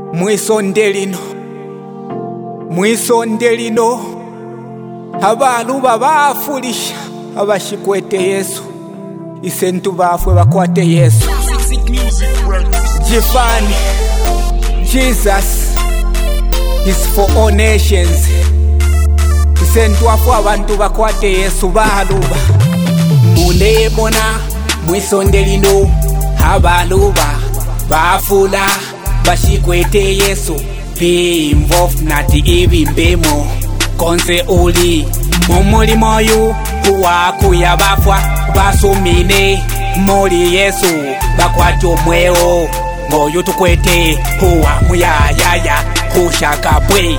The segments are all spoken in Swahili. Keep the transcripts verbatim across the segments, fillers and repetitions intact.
Mwisonde lino, mwisonde lino, abalu babafulisha abashikwete Yesu, isentu bafwe bakwate Yesu. Jifani, Jesus is for all nations. Isentu afu abantu bakwate Yesu baluba. Munebona mwisonde lino, abalu bafula bashikwete Yesu. Be involved nati ibimbemo konse uli mumuli moyu kuwakuya bafwa basumine muli Yesu bakwati omweo ngoyo tukwete huwa muyayaya kushaka bwe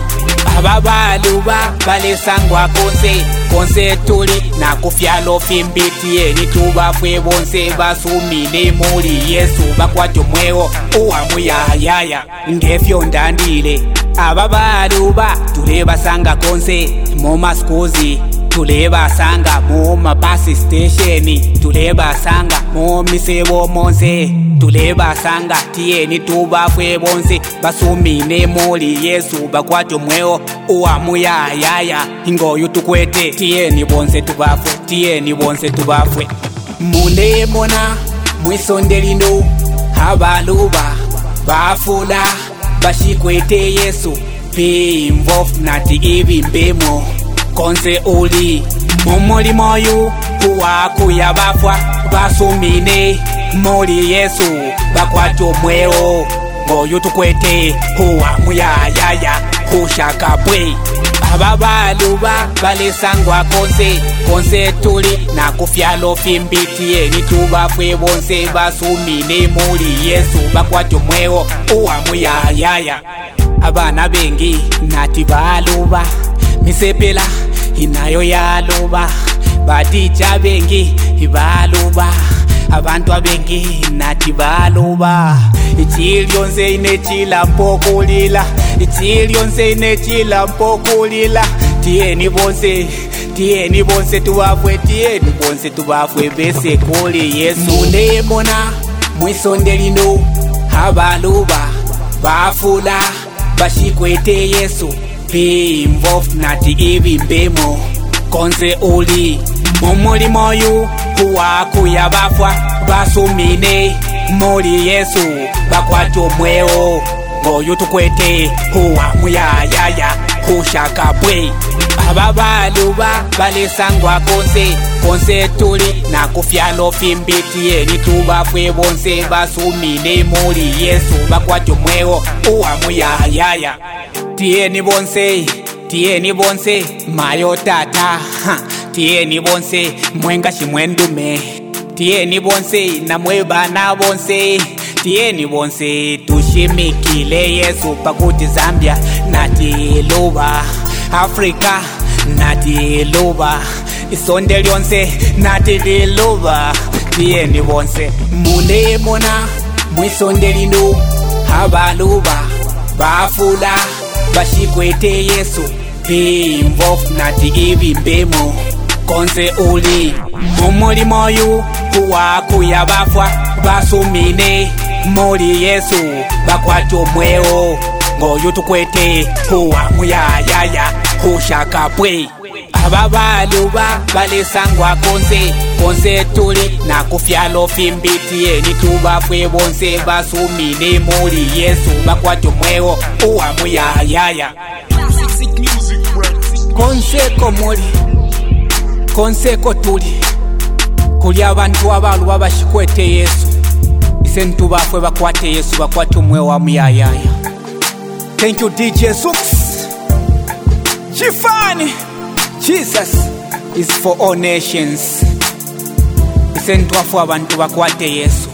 ababaluba balesangwa konse konse tuli na kufyalo fimbitiye nituba fwe bonse basumine muli Yesu bakwati omweo huwa muyayaya ngefyo ndandile ababaluba tuleba sanga konse moma skuzi tuleba sanga moma bus station tuleba sanga momisebo monse tuleba sanga tieni tuba fwe bonse basumine muli Yesu bakwati omweo uwa muyayaya ingoyo tukwete tieni bonse tubafwe tieni bonse tubafwe munebona mwisonde lino abaluba bafula bashikwete Yesu. Be involved nati ibimbemo konse uli mumuli moyu kuwakuya bafwa basumine muli Yesu bakwati omweo ngoyo tukwete huwa muyayaya kushaka bwe ababaluba balesangwa konse konse tuli na kufyalo fimbitiye nituba fwe bonse basumine muli Yesu bakwati omweo huwa muyayaya abana bengi nati baluba misepela inayo yaluba badija bengi baluba abantu abengi nati baluba ichilionse inechila mpokulila ichilionse inechila mpokulila tieni bonse tieni bonse tubafwe tieni bonse tubafwe bese kuli Yesu nebona mwisonde lino abaluba bafula bashikwete Yesu. Be involved nati ibimbemo konse uli mumuli moyu kuwakuya bafwa basumine muli Yesu bakwati omweo ngoyo tukwete huwa muyayaya kushaka bwe ababaluba balesangwa konse konse tuli na kufyalo fimbitiye nituba fwe bonse basumine muli Yesu bakwati omweo huwa muyayaya tieni bonse tieni bonse mayo tata ha. Tieni bonse mwenga shimwendume tieni bonse na mwebana bonse tieni bonse tushimikile Yesu pakuti Zambia nati luba Afrika nati luba isonde lyonse nati luba tieni bonse munebona mwisonde lino abaluba bafula bashikwete Yesu. Be involved nati ibimbemo konse uli mumuli moyu kuwakuya bafwa basumine muli Yesu bakwati omweo ngoyo tukwete huwa muyayaya kushaka bwe ababaluba balesangwa konse konse tuli na kufyalo fimbitiye nituba fwe bonse basumine muli Yesu bakwati omweo huwa muyayaya konseko muli konseko tuli kuli abantu abaluba bashikwete Yesu isentu bafwe bakwate Yesu bakwati omweo wa muyayaya. Thank you D J Sux Jifani. Jesus is for all nations. Isentu afu abantu bakwate Yesu.